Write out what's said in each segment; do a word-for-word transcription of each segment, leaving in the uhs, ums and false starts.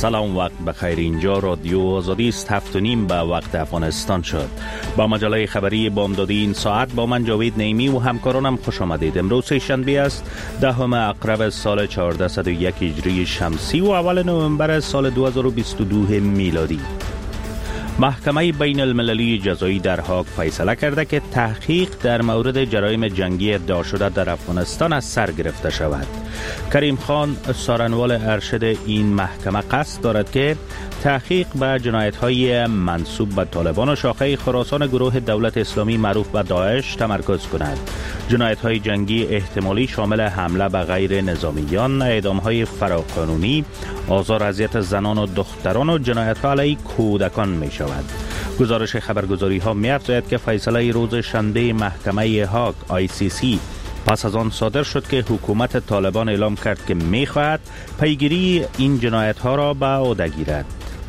سلام، وقت بخیر. اینجا رادیو آزادی است. هفت و نیم به وقت افغانستان شد. با مجله خبری بامدادی این ساعت با من جاوید نعیمی و همکارانم خوش آمدید. امروز شنبه است، دهم اقرب سال چهارده صد و یک هجری شمسی و اول نوامبر سال دو هزار و بیست و دو میلادی. محکمه بین المللی جزایی در هاگ فیصله کرده که تحقیق در مورد جرایم جنگی ادعا شده در افغانستان از سر گرفته شود. کریم خان، سارنوال ارشد این محکمه، قصد دارد که تحقیق به جنایت‌های منسوب به طالبان و شاخه خراسان گروه دولت اسلامی معروف به داعش تمرکز کند. جنایت‌های جنگی احتمالی شامل حمله به غیر نظامیان، اعدام‌های فراقانونی، آزار و اذیت زنان و دختران و جنایت‌ها علیه کودکان می‌شود. گزارش خبرگزاری‌ها می‌افزاید که فیصله روز شنبه محکمه هاگ آی سی سی پس از آن صادر شد که حکومت طالبان اعلام کرد که می‌خواهد پیگیری این جنایت‌ها را به عهده گیرد.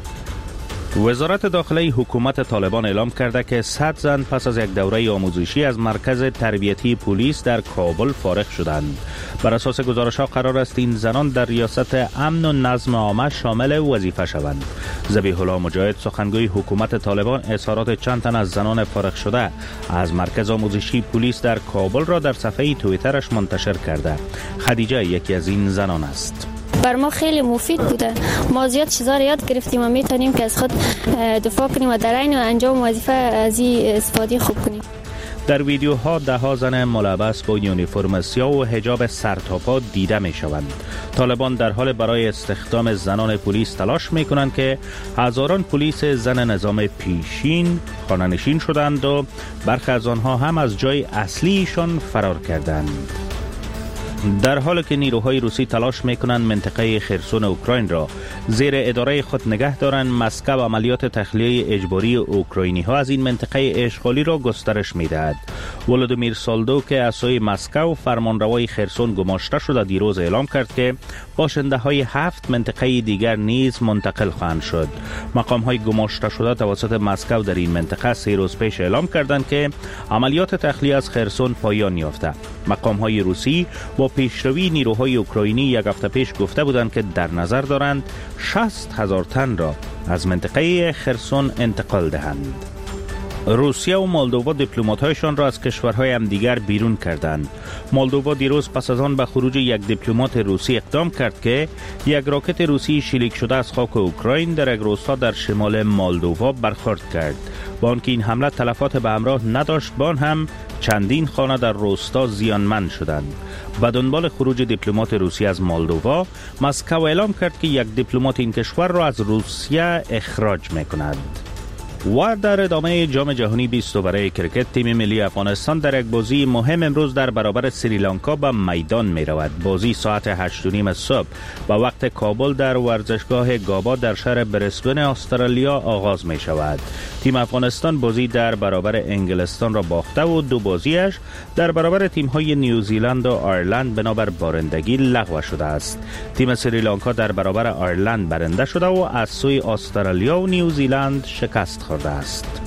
وزارت داخله حکومت طالبان اعلام کرده که صد زن پس از یک دوره آموزشی از مرکز تربیتی پلیس در کابل فارغ شدند. بر اساس گزارش‌ها قرار است این زنان در ریاست امن و نظم عامه شامل وظیفه شوند. ذبیح الله مجاهد، سخنگوی حکومت طالبان، اظهارات چند تن از زنان فارغ شده از مرکز آموزشی پلیس در کابل را در صفحه توییترش منتشر کرده. خدیجه یکی از این زنان است. بر ما خیلی مفید بوده. ما زیاد چیزا رو یاد گرفتیم و میتونیم که از خود دفاع کنیم و در عین انجام وظیفه از این استفاده خوب کنیم. در ویدیوها ده ها زن ملبس با یونیفرم سیاه و حجاب سرتاپا دیده می شوند. طالبان در حال برای استخدام زنان پلیس تلاش می کنند که هزاران پلیس زن نظام پیشین خانه‌نشین شدند و برخی از آنها هم از جای اصلیشان فرار کردند. در حالی که نیروهای روسی تلاش میکنند منطقه خرسون اوکراین را زیر اداره خود نگه دارند، مسکو عملیات تخلیه اجباری اوکراینی ها از این منطقه اشغالی را گسترش میدهد. ولودیمیر سالدو که از سوی مسکو فرمانروای خرسون گماشته شده دیروز اعلام کرد که باشنده های هفت منطقه دیگر نیز منتقل خواهند شد. مقام های گماشته شده توسط مسکو در این منطقه سه روز پیش اعلام کردند که عملیات تخلیه از خرسون پایان یافته. مقام های روسی با پیشروی نیروهای اوکراینی یک هفته پیش گفته بودند که در نظر دارند شصت هزار تن را از منطقه خرسون انتقال دهند. روسیه و مولدووا دیپلمات‌هایشان را از کشورهای همدیگر بیرون کردند. مولدووا دیروز پس از آن به خروج یک دیپلمات روسی اقدام کرد که یک راکت روسی شلیک شده از خاک اوکراین در یک روستا در شمال مولدووا برخورد کرد. با آنکه این حمله تلفات به همراه نداشت، با آن هم چندین خانه در روستا زیانمند شدند. به دنبال خروج دیپلمات روسی از مولدووا، مسکو اعلام کرد که یک دیپلمات این کشور را از روسیه اخراج می‌کند. و در ادامه جام جهانی بیست برای کرکت، تیم ملی افغانستان در یک بازی مهم امروز در برابر سریلانکا به میدان می رود. بازی ساعت هشت و نیم صبح به وقت کابل در ورزشگاه گابا در شهر برسبن استرالیا آغاز می شود. تیم افغانستان بازی در برابر انگلستان را باخته و دو بازیش در برابر تیم های نیوزیلند و آیرلند بنابر بارندگی لغو شده است. تیم سریلانکا در برابر آیرلند برنده شده و از سوی استرالیا و نیوزیلند شکست خورده است.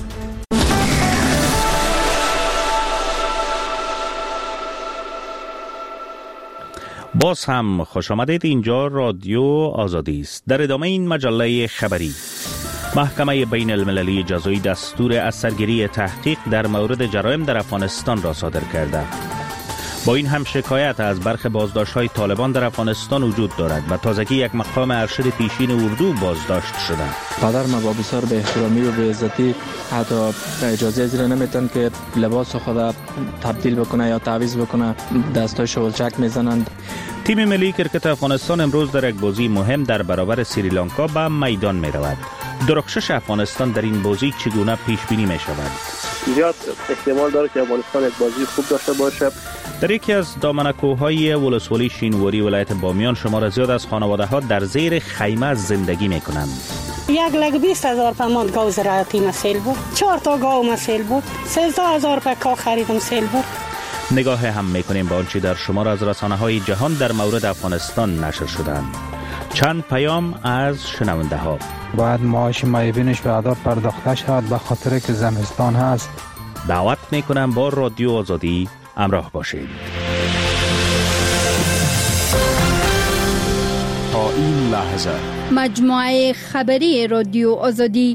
باز هم خوش آمدید. اینجا رادیو آزادی است. در ادامه این مجله خبری، محکمه بین المللی جزایی دستور از سرگیری تحقیق در مورد جرایم در افغانستان را صادر کرده. با این هم شکایت از برخی بازداشت‌های طالبان در افغانستان وجود دارد و تازگی یک مقام ارشد پیشین اردو بازداشت شده. پدر ما با بسیار به احترامی و به عزتی حتی اجازه زیر نمیتن که لباس خود تبدیل بکنه یا تعویض بکنه، دستای شولچک میزنند. تیم ملی کرکت افغانستان امروز در یک بازی مهم در برابر سریلانکا به میدان می رود. درخشش افغانستان در این بازی چگونه پیش بینی می شود؟ زیاد احتمال داره که افغانستان یک بازی خوب داشته باشه. در یکی از دامنکوهای ولسوالی شینواری ولایت بامیان شمار زیاد از خانواده ها در زیر خیمه زندگی می کنند. یک لگ بیست هزار پمان گاو زراعتی مسیل بود، چهار تا گاو مسیل بود، سیزده هزار پکا خریدم سیل بود. نگاه هم میکنیم به آنچه در شمار از رسانه‌های جهان در مورد افغانستان نشر شدند. چند پیام از شنونده ها. باید معاش معیبینش به ادا پرداخته شود به خاطر که زمستان هست. دعوت میکنم با رادیو آزادی همراه باشید. تا این لحظه مجموعه خبری رادیو آزادی.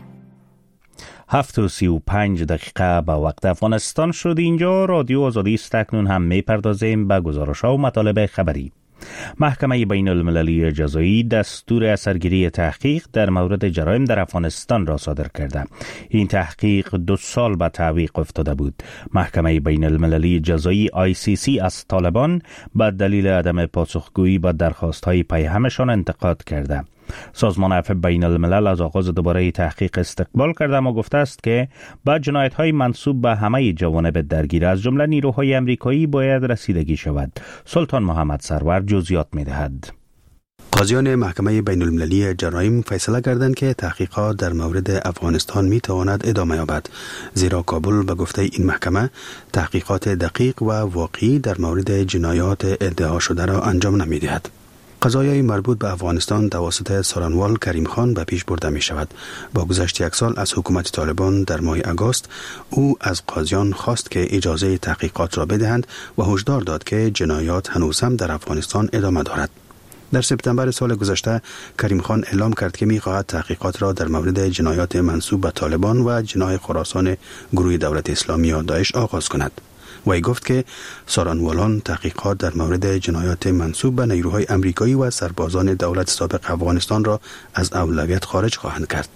هفت و سی و پنج دقیقه به وقت افغانستان شد. اینجا رادیو آزادی است. اکنون هم می پردازیم به گزارش‌ها و مطالب خبری. محکمه بین المللی جزایی دستور اثرگیری تحقیق در مورد جرایم در افغانستان را صادر کرده. این تحقیق دو سال به تعویق افتاده بود. محکمه بین المللی جزایی آی سی سی از طالبان به دلیل عدم پاسخگویی به درخواست‌های پیهمشان انتقاد کرده. سازمان عفو بین الملل از آغاز دوباره تحقیق استقبال کرده و گفته است که با جنایت‌های منسوب به همه جوانب درگیر از جمله نیروهای آمریکایی باید رسیدگی شود. سلطان محمد سرور جزئیات می‌دهد. قاضیان محکمه بین المللی جرایم فیصله کردند که تحقیقات در مورد افغانستان می تواند ادامه یابد، زیرا کابل به گفته این محکمه تحقیقات دقیق و واقعی در مورد جنایات ادعا شده را انجام نمی دهد. قضایای مربوط به افغانستان توسط سارنوال کریم خان به پیش برده می شود. با گذشت یک سال از حکومت طالبان در ماه آگوست، او از قاضیان خواست که اجازه تحقیقات را بدهند و هشدار داد که جنایات هنوز هم در افغانستان ادامه دارد. در سپتامبر سال گذشته کریم خان اعلام کرد که می خواهد تحقیقات را در مورد جنایات منسوب به طالبان و جناح خراسان گروه دولت اسلامی یا داعش آغاز کند. وی گفت که سارنوالان تحقیقات در مورد جنایات منسوب به نیروهای آمریکایی و سربازان دولت سابق افغانستان را از اولویت خارج خواهند کرد.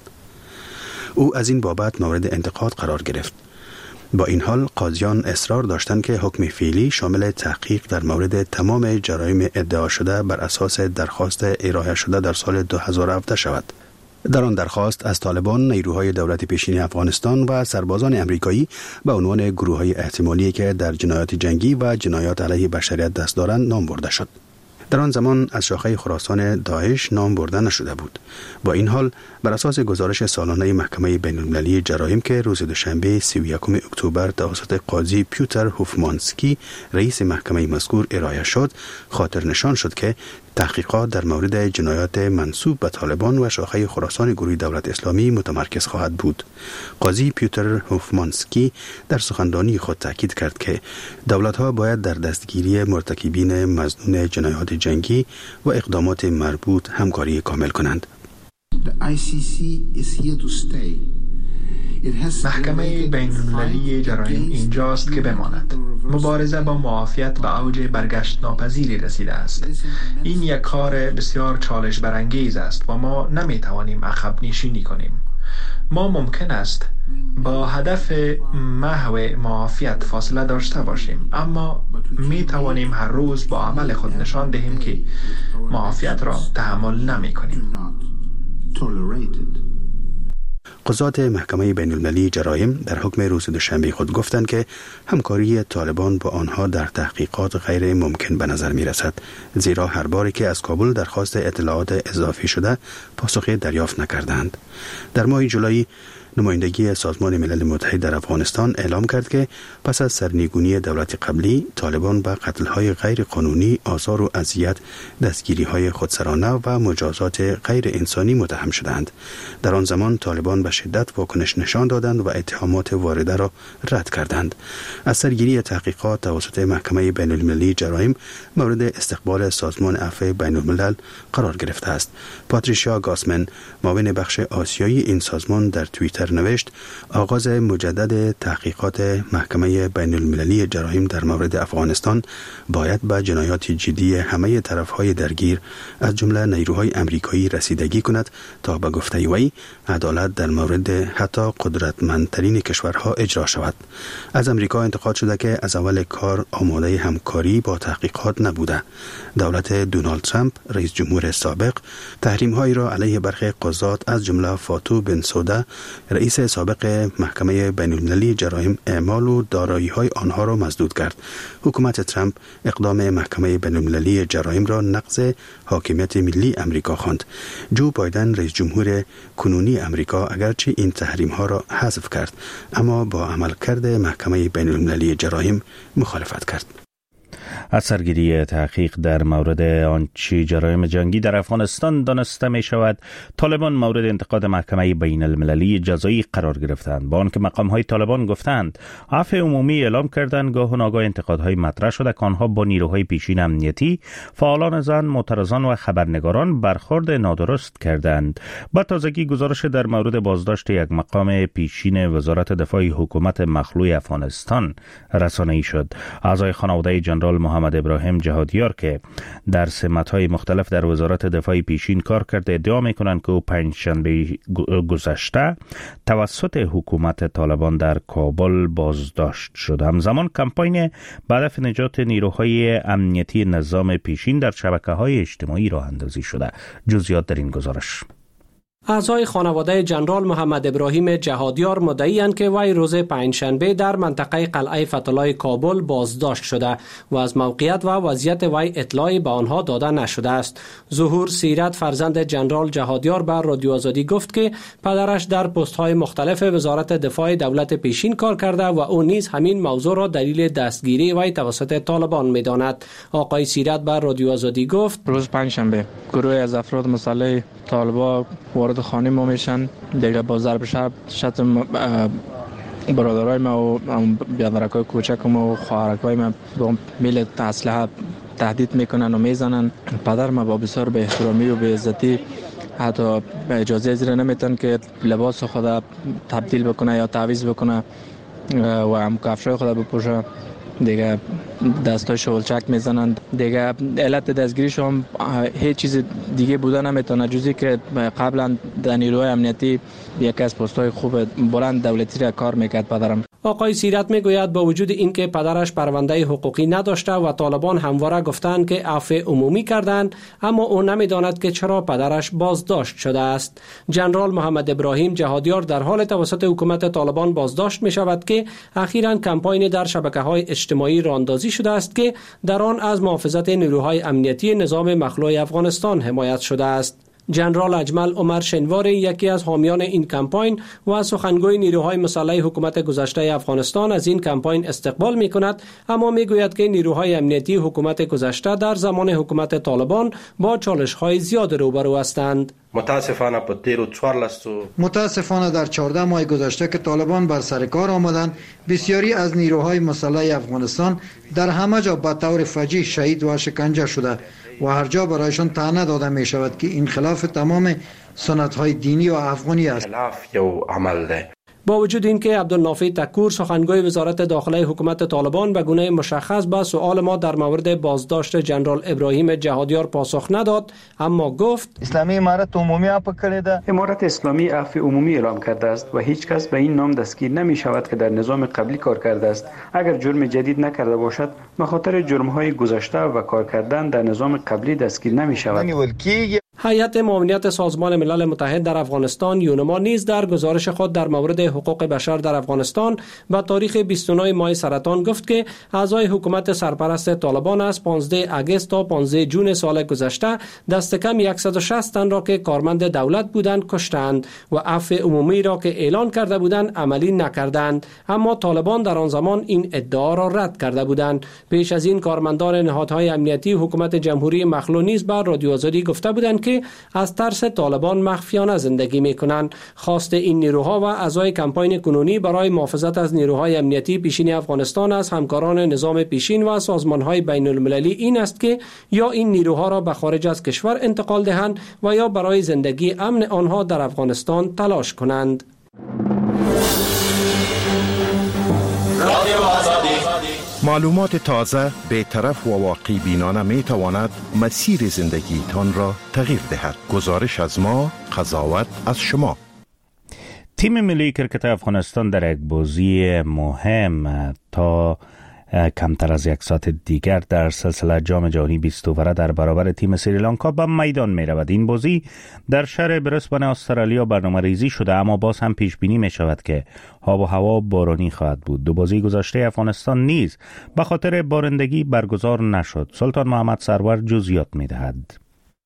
او از این بابت مورد انتقاد قرار گرفت. با این حال قاضیان اصرار داشتند که حکم فعلی شامل تحقیق در مورد تمام جرایم ادعا شده بر اساس درخواست ارائه شده در سال دو هزار و هفده شود. در آن درخواست از طالبان، نیروهای دولت پیشین افغانستان و سربازان آمریکایی به عنوان گروه‌های احتمالی که در جنایات جنگی و جنایات علیه بشریت دست دارند نام برده شد. در آن زمان از شاخه خراسان داعش نام برده نشده بود. با این حال بر اساس گزارش سالانه محکمه بین المللی جرایم که روز دوشنبه سی و یکم اکتبر توسط قاضی پیوتر هوفمانسکی رئیس محکمه مذکور ارائه شد، خاطر نشان شد که تحقیقات در مورد جنایات منسوب به طالبان و شاخه خراسان گروه دولت اسلامی متمرکز خواهد بود. قاضی پیوتر هوفمانسکی در سخنرانی خود تاکید کرد که دولت‌ها باید در دستگیری مرتکبین مظنون جنایات جنگی و اقدامات مربوط همکاری کامل کنند. محکمه بین المللی جرایم اینجاست که بماند. مبارزه با معافیت به اوج برگشت ناپذیری رسیده است. این یک کار بسیار چالش برانگیز است و ما نمی توانیم عقب نشینی کنیم. ما ممکن است با هدف محو معافیت فاصله داشته باشیم، اما می توانیم هر روز با عمل خود نشان دهیم که معافیت را تحمل نمی کنیم. قضات محکمه بین المللی جرایم در حکم روز دوشنبه خود گفتند که همکاری طالبان با آنها در تحقیقات غیر ممکن به نظر می رسد، زیرا هر باری که از کابل درخواست اطلاعات اضافی شده پاسخی دریافت نکردند. در ماه جولای نمایندگی سازمان ملل متحد در افغانستان اعلام کرد که پس از سرنگونی دولت قبلی، طالبان به قتل‌های غیر قانونی، آزار و اذیت، دستگیری‌های خودسرانه و مجازات غیر انسانی متهم شدند. در آن زمان طالبان به شدت واکنش نشان دادند و اتهامات وارده را رد کردند. از سرگیری تحقیقات توسط محکمه بین المللی جرایم مورد استقبال سازمان عفو بین الملل قرار گرفته است. پاتریشیا گاسمن، معاون بخش آسیایی این سازمان، در توییتر نوشت: آغاز مجدد تحقیقات محکمه بین المللی جرایم در مورد افغانستان باید به جنایات جدی همه طرفهای درگیر از جمله نیروهای آمریکایی رسیدگی کند تا به گفته وی عدالت در مورد حتی قدرتمندترین کشورها اجرا شود. از امریکا انتقاد شده که از اول کار آماده همکاری با تحقیقات نبوده. دولت دونالد ترامپ، رئیس جمهور سابق، تحریم‌هایی را علیه برخی قضات از جمله فاتو بنسوده، رئیس سابق محکمه بین المللی جرایم، اعمال و دارایی‌های آنها را مسدود کرد. حکومت ترامپ اقدام محکمه بین المللی جرایم را نقض حاکمیت ملی امریکا خواند. جو بایدن، رئیس جمهور کنونی امریکا، اگرچه این تحریم‌ها را حذف کرد، اما با عملکرد محکمه بین المللی جرایم مخالفت کرد. از سرگیری تحقیق در مورد آنچه جرایم جنگی در افغانستان دانسته می شود، طالبان مورد انتقاد محکمه بین المللی جزایی قرار گرفتند، با آنکه مقام های طالبان گفتند عفو عمومی اعلام کردند. گاه و ناگاه انتقادهای مطرح شده که آنها با نیروهای پیشین امنیتی، فعالان زن، معترضان و خبرنگاران برخورد نادرست کردند. با تازگی گزارش در مورد بازداشت یک مقام پیشین وزارت دفاع حکومت مخلوع افغانستان رسانه‌ای شد. اعضای خانواده جنرال محمد ابراهیم جهادیار که در سمت‌های مختلف در وزارت دفاع پیشین کار کرده ادعا می‌کنند که او پنجشنبه گذشته توسط حکومت طالبان در کابل بازداشت شد. همزمان کمپاین به هدف نجات نیروهای امنیتی نظام پیشین در شبکه‌های اجتماعی راه اندازی شده. جزئیات در این گزارش. اعضای خانواده جنرال محمد ابراهیم جهادیار مدعی‌اند که وی روز پنجشنبه در منطقه قلعه فتح‌الله کابل بازداشت شده و از موقعیت و وضعیت وی اطلاعی به آنها داده نشده است. ظهور سیرت فرزند جنرال جهادیار به رادیو آزادی گفت که پدرش در پست‌های مختلف وزارت دفاع دولت پیشین کار کرده و او نیز همین موضوع را دلیل دستگیری وی توسط طالبان می‌داند. آقای سیرت به رادیو آزادی گفت روز پنجشنبه گروه از افراد مسلح طالبان وارد خانه ما میشن، دیگه با ضرب شب شت برادرای ما و بیادرکای کوچک ما و خواهرکای ما با میل اسلحه تهدید میکنن و میزنن. پدر ما با بسیار به احترامی و به عزتی حتی به اجازه زیر نمیتن که لباس خود تبدیل بکنه یا تعویض بکنه و هم کفشای خود بپوشه. دیگه دستای شغلچک میزنن. دیگه علت دستگیریش هم هیچ چیز دیگه بوده نمیتونه جزی که قبلا در نیروهای امنیتی یکی از پست‌های خوب بلند دولتی را کار میکرد پدرم. آقای سیرت میگوید با وجود اینکه پدرش پرونده حقوقی نداشته و طالبان همواره گفتند که عفو عمومی کردند، اما او نمیداند که چرا پدرش بازداشت شده است. جنرال محمد ابراهیم جهادیار در حال توسط حکومت طالبان بازداشت می شود که اخیراً کمپاین در شبکه‌های اجتماعی راندازی شده است که در آن از محافظت نیروهای امنیتی نظام مخلوع افغانستان حمایت شده است. جنرال اجمل عمر شنواری یکی از حامیان این کمپاین و سخنگوی نیروهای مسلح حکومت گذشته افغانستان از این کمپاین استقبال می کند، اما می گوید که نیروهای امنیتی حکومت گذشته در زمان حکومت طالبان با چالش های زیاد روبرو هستند. متاسفانه په تیرو چوارلسو متاسفانه در چهارده ماه گذشته که طالبان بر سر کار آمدند، بسیاری از نیروهای مسلح افغانستان در همه جا به طور فجیع شهید و شکنجه شده و هر جا برایشان طعنه داده می شود که این خلاف تمام سنت‌های دینی و افغانی است. خلاف یو عمل ده. با وجود اینکه عبدالنافع تکور سخنگوی وزارت داخله حکومت طالبان به گونه مشخص به سؤال ما در مورد بازداشت جنرال ابراهیم جهادیار پاسخ نداد، اما گفت اسلامی امارت عمومی عفو کرده. امارت اسلامی عفو عمومی اعلام کرده است و هیچ کس به این نام دستگیر نمی شود که در نظام قبلی کار کرده است. اگر جرم جدید نکرده باشد به خاطر جرم‌های گذشته و کار کردن در نظام قبلی دستگیر نمی شود. هیئت معاونت سازمان ملل متحد در افغانستان یونما نیز در گزارش خود در مورد حقوق بشر در افغانستان با تاریخ بیست و نه ماه سرطان گفت که اعضای حکومت سرپرست طالبان از پانزده آگوست تا پانزده جون سال گذشته دست کم صد و شصت تن را که کارمند دولت بودند کشتند و عفو عمومی را که اعلان کرده بودند عملی نکردند، اما طالبان در آن زمان این ادعا را رد کرده بودند. پیش از این کارمندان نهادهای امنیتی حکومت جمهوری مخلوع نیز بر رادیو آزادی گفته بودند که از ترس طالبان مخفیانه زندگی میکنند. خواست این نیروها و اعضای کمپاین کنونی برای محافظت از نیروهای امنیتی پیشین افغانستان از همکاران نظام پیشین و سازمانهای بین المللی این است که یا این نیروها را به خارج از کشور انتقال دهند و یا برای زندگی امن آنها در افغانستان تلاش کنند. معلومات تازه، بی‌طرف و واقعی بینانه می تواند مسیر زندگی تان را تغییر دهد. گزارش از ما، قضاوت از شما. تیم ملی کرکت افغانستان در یک بازی مهم تا کمتر از یک ساعت دیگر در سلسله جام جهانی بیست اووره در برابر تیم سریلانکا به میدان می رود. این بازی در شهر برسبن استرالیا برنامه ریزی شده، اما باز هم پیش بینی می شود که آب و هوا بارانی خواهد بود. دو بازی گذشته افغانستان نیز به خاطر بارندگی برگزار نشد. سلطان محمد سرور جزئیات می دهد.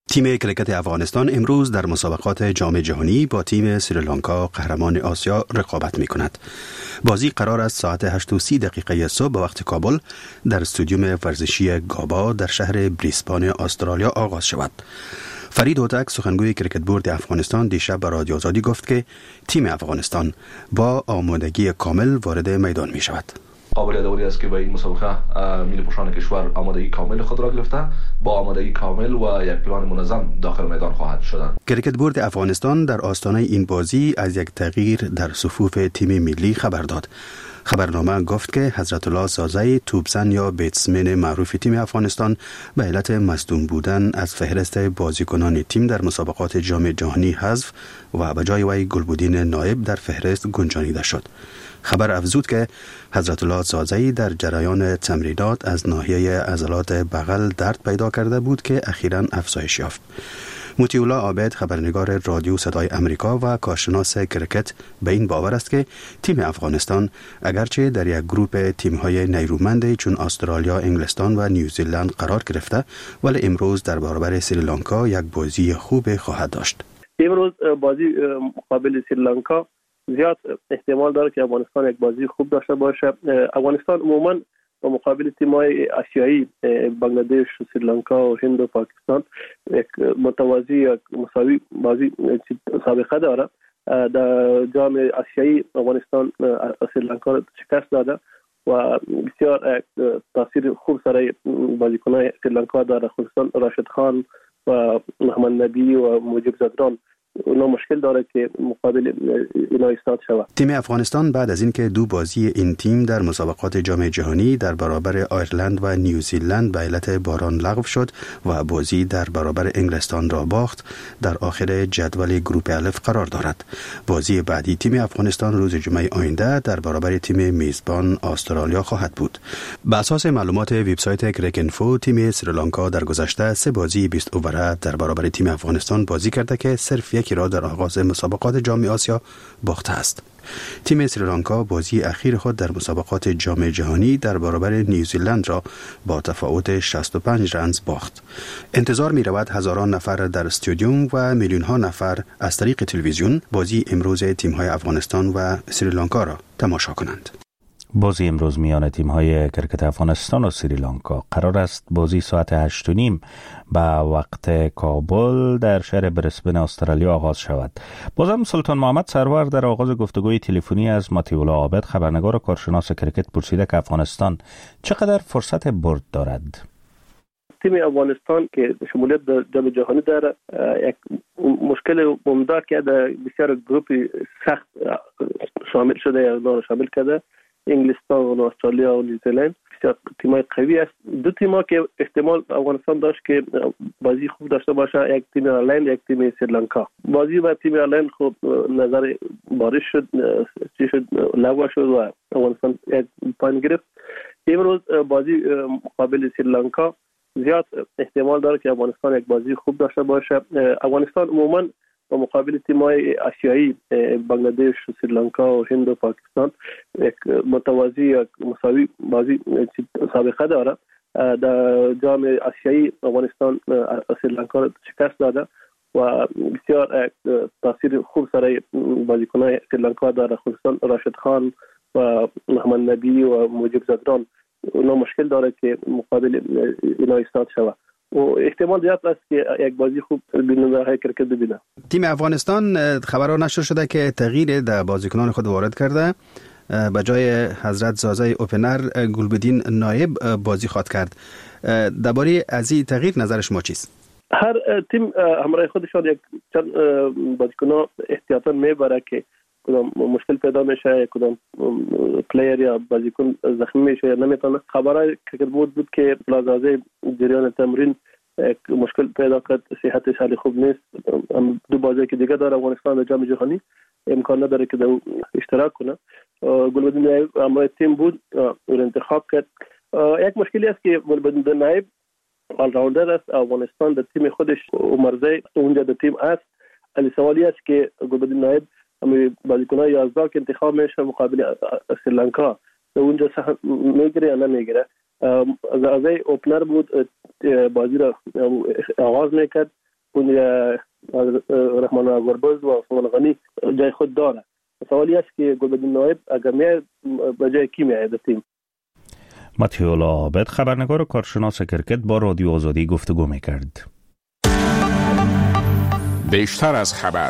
تیم کرکت افغانستان امروز در مسابقات جام جهانی با تیم سریلانکا قهرمان آسیا رقابت می کند. بازی قرار است ساعت هشت و سی دقیقه صبح به وقت کابل در استادیوم ورزشی گابا در شهر بریسبان استرالیا آغاز شود. فرید هوتک سخنگوی کرکت بورد افغانستان دیشب به رادیو آزادی گفت که تیم افغانستان با آمادگی کامل وارد میدان می شود. قابل یادآوری است که به این مسابقه ملی پوشان کشور آمادگی کامل خود را گرفته، با آمادگی کامل و یک پلان منظم داخل میدان خواهد شدند. کرکت بورد افغانستان در آستانه این بازی از یک تغییر در صفوف تیم ملی خبر داد. خبرنامه گفت که حضرت الله زازی توپزن یا بیتسمن معروف تیم افغانستان به علت مصدوم بودن از فهرست بازیکنان تیم در مسابقات جام جهانی حذف و به جای وی گلبدین نایب در فهرست گنجانیده شد. خبر افزود که حضرت الله زازی در جریان تمرینات از ناحیه عضلات بغل درد پیدا کرده بود که اخیراً افزایش یافت. مطیع الله عابد خبرنگار رادیو صدای امریکا و کارشناس کرکت به این باور است که تیم افغانستان اگرچه در یک گروپ تیم‌های نیرومند چون استرالیا، انگلستان و نیوزیلند قرار گرفته، ولی امروز در برابر سریلانکا یک بازی خوب خواهد داشت. امروز بازی مقابل سریلانکا زیاد احتمال داره که افغانستان یک بازی خوب داشته باشه. افغانستان عموما و مقابل تیم‌های آسیایی بنگلادش، سریلانکا و هند و پاکستان یک متوازی یک مساوی بازی سابقه داره. در جام آسیایی افغانستان سریلانکا را شکست داده و بسیار تاثیر خوب سر بازیکنان سریلانکا داره، خصوصا راشد خان و محمد نبی و موجب زدران. اونا مشکل داره که مقابل اینا ایستاد شود. تیم افغانستان بعد از اینکه دو بازی این تیم در مسابقات جام جهانی در برابر آیرلند و نیوزیلند به علت باران لغو شد و بازی در برابر انگلستان را باخت، در آخر جدول گروپ الف قرار دارد. بازی بعدی تیم افغانستان روز جمعه آینده در برابر تیم میزبان استرالیا خواهد بود. بر اساس معلومات وبسایت کرکینفو، تیم سریلانکا در گذشته سه بازی بیست اووره در برابر تیم افغانستان بازی کرده که صرف یکی را در آغاز مسابقات جام آسیا باخته است. تیم سریلانکا بازی اخیر خود در مسابقات جام جهانی در برابر نیوزیلند را با تفاوت شصت و پنج رنز باخت. انتظار می رود هزاران نفر در استادیوم و میلیون ها نفر از طریق تلویزیون بازی امروز تیم های افغانستان و سریلانکا را تماشا کنند. بازی امروز میان تیم‌های کرکت افغانستان و سریلانکا قرار است بازی ساعت هشت و نیم به وقت کابل در شهر بریسبن استرالیا آغاز شود. بازم سلطان محمد سرور در آغاز گفتگوی تلفنی از مطیع الله عابد خبرنگار و کارشناس کرکت پرسیده که افغانستان چقدر فرصت برد دارد. تیم افغانستان که شمولیت در جام جهانی داره، یک مشکل عمده که در بسیار گروپی سخت شامل شده یا اونها شامل کرده، انگلستان و استرالیا و نیوزیلند بسیار تیمای قوی است. دو تیما که احتمال افغانستان داشت که بازی خوب داشته باشه، یک تیم آیرلند یک تیم سریلانکا. بازی با تیم آیرلند خوب نظر بارش شد، چی شد لغو شد و افغانستان یک پوینت گرفت. امروز بازی مقابل سریلانکا زیاد احتمال داره که افغانستان یک بازی خوب داشته باشه. افغانستان عموما و مقابل تیم‌های آسیایی بنگلادش، سریلانکا و هند و پاکستان یک متوازی یک مساوی بازی سابقه داره. در جام آسیایی افغانستان سریلانکا را شکست داده و بسیار تاثیر خوب سر بازیکنان سریلانکا داره، خصوصا راشد خان و محمد نبی و موجب زدران. اونا مشکل داره که مقابل اینا ایستاد شود و احتمال زیاد است که یک بازی خوب بیننده های کرکت ببینه. تیم افغانستان خبرها نشر شده که تغییر در بازیکنان خود وارد کرده، به جای حضرت زازی اوپنر گلبدین نایب بازی خواهد کرد. درباره از این تغییر نظر شما چیست؟ هر تیم همراه خودشان یک چند بازیکن احتیاطاً میبره که کدام مشکل پیدا میشه، کدام پلیر یا بازیکن زخمی میشه یا نمیتونه. خبرای کرکت بود بود که لازازه جریان تمرین مشکل پیدا کرد، صحتش حالی خوب نیست. دو بازی که دیگه داره افغانستان در جام جهانی، امکان نداره که در اشتراک کنه. گلبدین همراه تیم بود و انتخاب کرد. یک مشکلی است که گلبدین نایب آل راوندر است. افغانستان در تیم خودش عمرزی اونجا در تیم است. علی سوالی است که گلبدین نایب همین بازیکن‌های یازده که انتخاب میشه مقابل سریلانکا در اونجا سهم میگیره یا نمیگیره. از اوپنر بود، بازی را آغاز میکرد اون رحمان گربز و عثمان غنی جای خود داره. سوالی است که گلبدین نایب اگر میاد به جای کی میاد تیم؟ متیولا عابد خبرنگار و کارشناس کرکت با رادیو آزادی گفتگو میکرد. بیشتر از خبر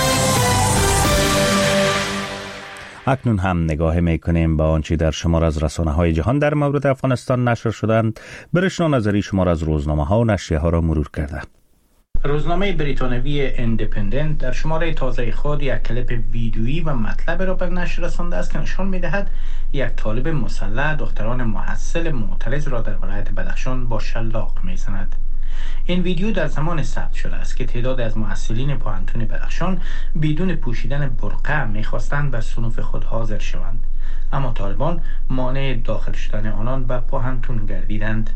اکنون هم نگاه میکنیم به آنچه در شمار از رسانه های جهان در مورد افغانستان نشر شدند. برشنا نظری شمار از روزنامه ها و نشریه ها را مرور کرده. روزنامه بریتانوی اندیپندنت در شماره تازه خود یک کلیپ ویدیویی و مطلب را به نشر رسانده است که نشان می‌دهد یک طالب مسلح دختران محصل معترض را در ولایت بدخشان با شلاق می‌زند. این ویدیو در زمان ثبت شده است که تعداد از محصلین پوهنتون بدخشان بدون پوشیدن برقع می‌خواستند به صنوف خود حاضر شوند، اما طالبان مانع داخل شدن آنان به پوهنتون گردیدند.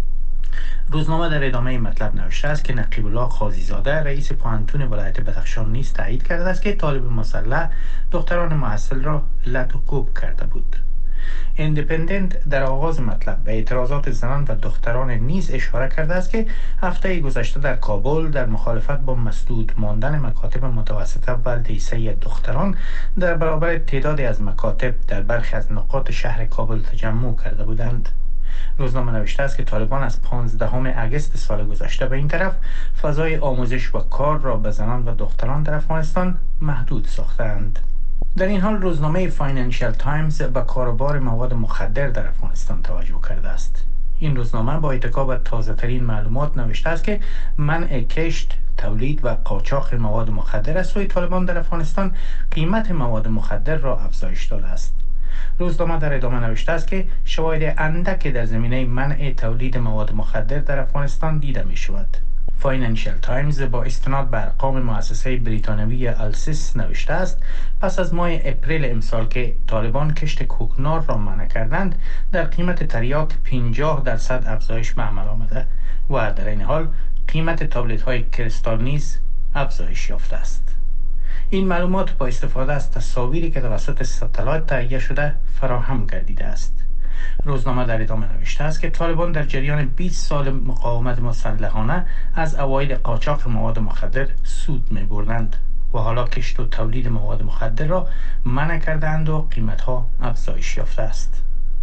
روزنامه در ادامه مطلب نوشته است که نقیب الله قاضی‌زاده رئیس پوهنتون ولایت بدخشان نیز تایید کرده است که طالب مسلح دختران محصل را لط و کوب کرده بود. اندیپندنت در آغاز مطلب به اعتراضات زنان و دختران نیز اشاره کرده است که هفته گذشته در کابل در مخالفت با مسدود ماندن مکاتب متوسطه و لیسه دختران در برابر تعدادی از مکاتب در برخی از نقاط شهر کابل تجمع کرده بودند. روزنامه نوشته است که طالبان از پانزدهم اگست سال گذشته به این طرف فضای آموزش و کار را به زنان و دختران در افغانستان محدود ساختند. در این حال روزنامه فاینانشل تایمز به کاروبار مواد مخدر در افغانستان توجه کرده است. این روزنامه با اتکا به تازه‌ترین معلومات نوشته است که منع کشت، تولید و قاچاق مواد مخدر از سوی طالبان در افغانستان قیمت مواد مخدر را افزایش داده است. روزنامه در ادامه نوشته است که شواهد اندک در زمینه منع تولید مواد مخدر در افغانستان دیده می شود. فاینانشل تایمز با استناد به ارقام مؤسسه بریتانوی السیس نوشته است پس از ماه اپریل امسال که طالبان کشت کوکنار را منع کردند، در قیمت تریاک پنجاه درصد افزایش به عمل آمده و در این حال قیمت تابلت‌های کریستال نیز افزایش یافته است. این معلومات با استفاده از تصاویری که توسط ستلایت تهیه شده فراهم گردیده است. روزنامه در ادامه نوشته است که طالبان در جریان بیست سال مقاومت مسلحانه از اوایل قاچاق مواد مخدر سود می بردند و حالا کشت و تولید مواد مخدر را منع کردند و قیمتها افزایش یافته است.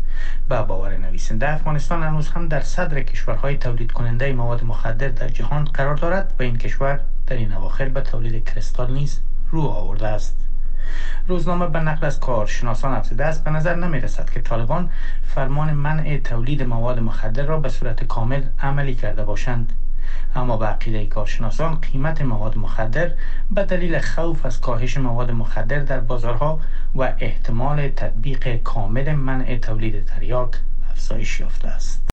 با باور نویسنده، افغانستان هنوز هم در صدر کشورهای تولید کننده مواد مخدر در جهان قرار دارد و این کشور در این اواخر به تولید کریستال نیز رو آورده است. روزنامه به نقل از کارشناسان افزوده است به نظر نمی رسد که طالبان فرمان منع تولید مواد مخدر را به صورت کامل عملی کرده باشند، اما به عقیده کارشناسان قیمت مواد مخدر به دلیل خوف از کاهش مواد مخدر در بازارها و احتمال تطبیق کامل منع تولید تریاک افزایش یافته است.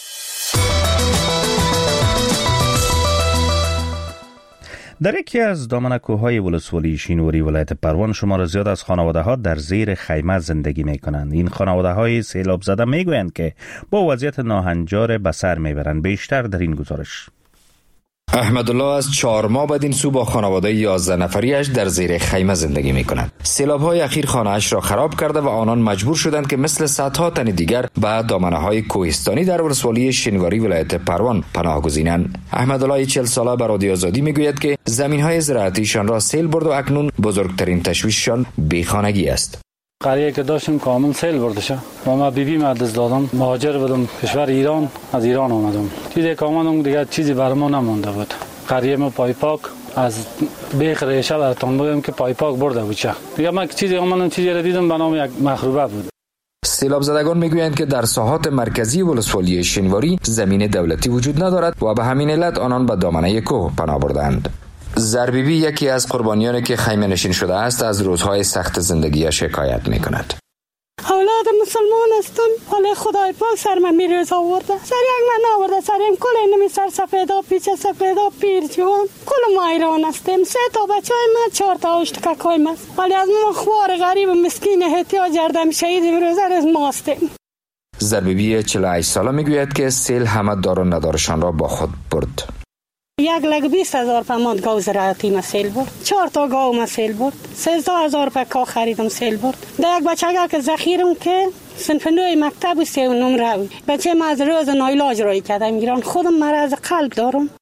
در یکی از دامن کوههای ولسوالی شینواری ولایت پروان شمار زیاد از خانواده ها در زیر خیمه زندگی می کنند. این خانواده های سیلاب زده می گویند که با وضعیت ناهنجار به سر می برند. بیشتر در این گزارش. احمدالله از چهار ماه بعد این سو با خانواده یازده نفریش در زیر خیمه زندگی می کنند. سیلاب‌های اخیر خانه‌اش را خراب کرده و آنان مجبور شدند که مثل صدها تن دیگر به دامنه‌های کوهستانی در ولسوالی شینواری ولایت پروان پناه گزینند. احمدالله چهل ساله به رادیو آزادی میگوید که زمین‌های زراعتیشان را سیل برد و اکنون بزرگترین تشویششان بیخانگی است. قریه که داشتم کامل سیل برده شد و ما بی بی مدرس دادم، مهاجر بودم کشور ایران، از ایران آمدم. چیزی که آمدم دیگه چیزی بر ما نمانده بود. قریه ما پای پاک از بیخ ریشه براتون بگم که پای پاک برده بود چه دیگه. من چیزی آمدم چیزی را دیدم به نام یک مخروبه بود. سیلاب زدگان میگویند که در ساحات مرکزی ولسوالی شینواری زمین دولتی وجود ندارد و به همین علت آنان به دامنه کوه پناه بردند. زربیبی یکی از قربانیانی که خیمه نشین شده است از روزهای سخت زندگی شکایت میکند. اولاد مسلمان هستم، ولی خدای پاک سر من میریز آورده، سر یک من آورده، سر این کل اینمی سر سفیدا پیچه سفیدا پیر جوان کل ما ایران هستیم. سه تا بچه های من، چهار تا اشتکک است، ولی از ما خوار غریب مسکین احتیاج کردم شهید امروز از ما هستیم. زربیبی چهل و هشت ساله میگوید که سیل همه دار و ندارشان را با خود برد. یک لگ بیست هزار پماد گاو زراعتی ما سیل برد، چهار تا گاو ما سیل برد، سیزده هزار پا کا خریدم سیل برد. در یک بچه که ذخیرم که صنف نوی مکتب و سه و نمره بود، بچه ما از روز نایلاج رای کردم ایران، خودم مرض قلب دارم.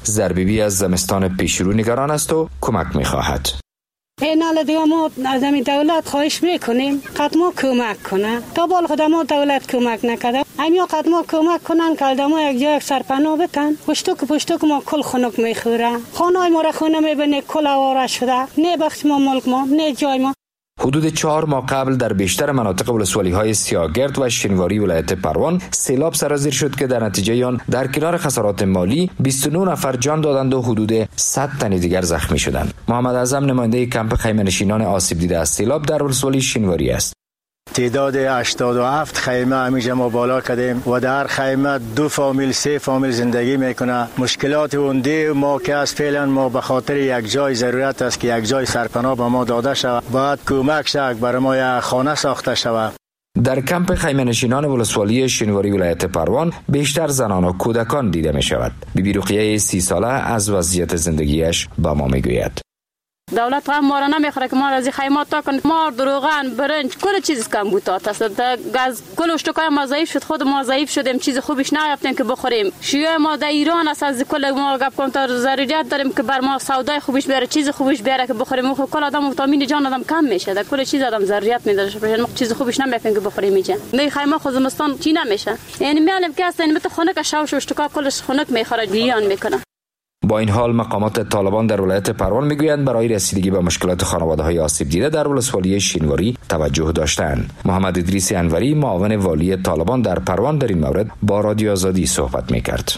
زربیبی از زمستان پیشرو نگران است و کمک می‌خواهد. این حال دیگه ما از همین دولت خواهش میکنیم قد ما کمک کنه. تا بال خود ما دولت کمک نکرده. همیا قد ما کمک کنن که ما یک جای سرپناه بتن. پشتو که پشتو که ما کل خنک میخوره. خانه ما را خونه میبینه کل آواره شده. نه بخش ما ملک ما نه جای ما. حدود چهار ماه قبل در بیشتر مناطق ولسوالی‌های سیاگرد و شینواری ولایت پروان سیلاب سرازیر شد که در نتیجه آن در کنار خسارات مالی بیست و نه نفر جان دادند و حدود صد تن دیگر زخمی شدند. محمد اعظم نماینده کمپ خیمه‌نشینان آسیب دیده از سیلاب در ولسوالی شینواری است. تعداد هشتاد و هفت خیمه همیشه ما بالا کردیم و در خیمه دو فامیل سه فامیل زندگی میکنه. مشکلات اونده ما که از فعلا ما به خاطر یک جای ضرورت است که یک جای سرپناه به ما داده شود، باید کمک شد برای ما یک خانه ساخته شود. در کمپ خیمه‌نشینان ولسوالی شینواری ولایت پروان بیشتر زنان و کودکان دیده می شود. بیبی رقیه سی ساله از وضعیت زندگیش با ما می گوید. دولت هم ما را نمیخوره که ما را از خیمات تا کنه. ما دروغن برنج کل چیز کم بوتات است. گاز کل اشتکای ما ضعیف شد، خود ما ضعیف شدیم، چیز خوبیش نیافتیم که بخوریم. شیوه ما در ایران است، از کل ما گپ کنم تا ضروریت داریم که بر ما سودای خوبیش بیاره، چیز خوبیش بیاره که بخوریم. خب کل آدم ویتامین جان آدم کم میشه، در کل چیز آدم ضروریت میداره. ما چیز خوبیش نمیافیم که بخوریم میشه. می خیمه خود زمستان چی نمیشه. یعنی میالم که اصلا مت خنک شاوش اشتکا کلش خنک میخوره بیان میکنه. با این حال مقامات طالبان در ولایت پروان میگویند برای رسیدگی به مشکلات خانواده‌های آسیب دیده در ولسوالی شینواری توجه داشتند. محمد ادریس انوری معاون والی طالبان در پروان در این مورد با رادیو آزادی صحبت میکرد.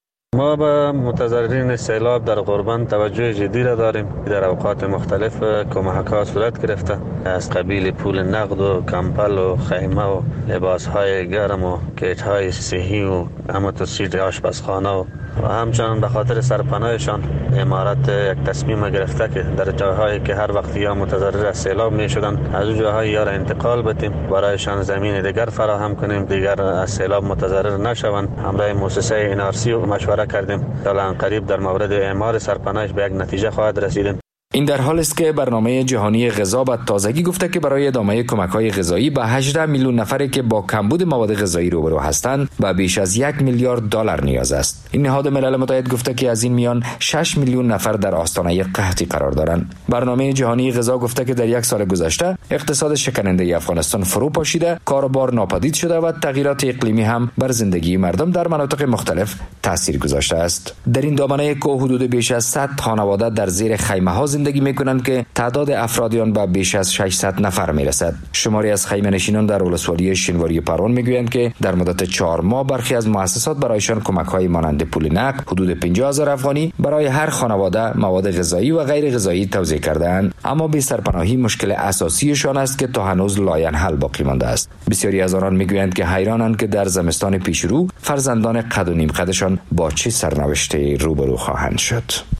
ما به متضررین سیلاب در قربان توجه جدی را داریم. در اوقات مختلف کمک‌ها صورت گرفته، از قبیل پول نقد و کمپل و خیمه و لباس‌های گرم و کیت‌های صحی و اماتوسیت آشپزخانه و و همچنان به خاطر سرپناهشان امارت یک تصمیم گرفته که در جاهایی که هر وقت یا متضرر از سیلاب می شدن از اون جاهای یا را انتقال بدیم، برایشان زمین دیگر فراهم کنیم، دیگر از سیلاب متضرر نشوند. همراه مؤسسه این آر سی مشوره کردیم تا الان قریب در مورد اعمار سرپناهش به یک نتیجه خواهد رسیدیم. این در حال است که برنامه جهانی غذا به تازگی گفته که برای ادامه کمک‌های غذایی به هجده میلیون نفری که با کمبود مواد غذایی روبرو هستند و بیش از یک میلیارد دلار نیاز است. این نهاد ملل متحد گفته که از این میان شش میلیون نفر در آستانه قحطی قرار دارند. برنامه جهانی غذا گفته که در یک سال گذشته اقتصاد شکننده افغانستان فرو پاشیده، کاروبار ناپدید شده و تغییرات اقلیمی هم بر زندگی مردم در مناطق مختلف تاثیر گذاشته است. در این دامنه که حدود بیش از صد خانواده در زیر خیمه‌ها زندگی میکنند که تعداد افراد آن به بیش از ششصد نفر میرسد. شماری از خیمه‌نشینان در ولسوالی شینواری پروان میگویند که در مدت چهار ماه برخی از مؤسسات برایشان کمک‌های مانند پول نقد حدود پنجاه هزار افغانی برای هر خانواده مواد غذایی و غیر غذایی توزیع کرده‌اند، اما بی سرپناهی مشکل اساسیشان است که تا هنوز لاینحل باقی مانده است. بسیاری از آنان میگویند که حیرانند که در زمستان پیشرو فرزندان قد و نیم قدشان با چه سرنوشتی روبرو خواهند شد.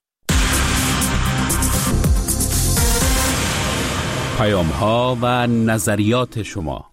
پیام ها و نظریات شما.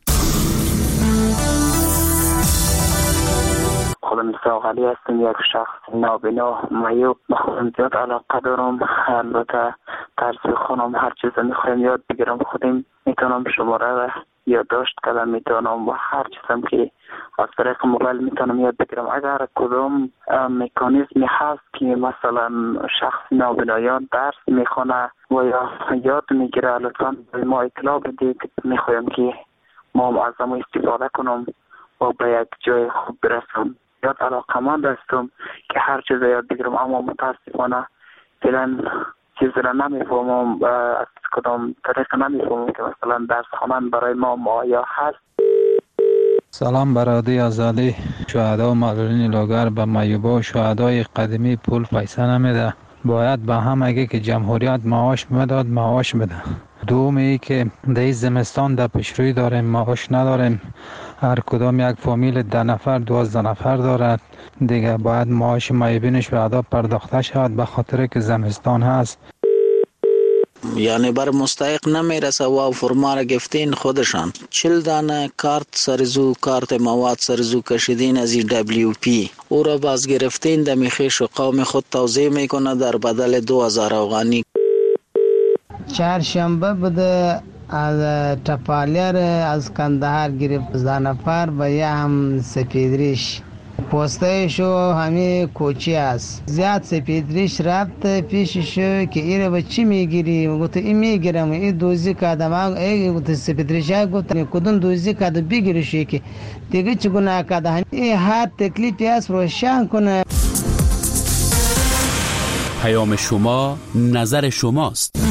خودم ساقلی هستم، یک شخص نابینا معیوب. به خودم زیاد علاقه دارم، البته طرز خونم هر چیز میخوایم یاد بگیرم خودم میتونم شماره را یادداشت کردم، میتونم و هر چیزم که از طریق موبایل میتونم یاد بگیرم. اگر کدام مکانیزمی هست که مثلا شخص نابینایان درس میخونه و یا یاد میگیره، لطفا به ما اطلاع بدید. میخوایم که ما از ما استفاده کنم و به یک جای خوب برسم. یاد علاقمند هستم که هر چیز یاد بگیرم، اما متاسفانه فعلا چیز را نمیفهمم، از کدام طریق نمیفهمم که مثلا درس خواندن برای ما مایا هست. سلام برادری آزادی. شهدا و معلولین لاغر به معیوبا و شهدای قدیمی پول پیسه نمیده. باید به هم اگه که جمهوریت معاش میداد معاش بده. دوم ای که در زمستان در پیشروی داریم، معاش نداریم. هر کدام یک فامیل ده نفر دوازده نفر دارد دیگه، باید معاش معیوبینش به ادا پرداخته شود به خاطر که زمستان هست. یعنی بر مستحق نمیرسه و فرما را گفتین خودشان. چل دانه کارت سرزو، کارت مواد سرزو کشیدین از این دبلیو پی، او را باز گرفتین دمی خیش و قوم خود توضیح میکنه در بدل دو هزار افغانی. چهارشنبه بوده از تپالیر از کندهار گرفت ده نفر و یه هم سپیدریش پوسته شو همه کوچی است زیاد سپیدریش رفت پیششو که ایره به چی میگیری گفت این میگیرم این دوزی کردم ای گفت سپیدریش گفت کدوم دوزی کرد بگیرشی که دیگه چی گناه کرده این هر تکلیفی است روشن کنه. پیام شما نظر شماست.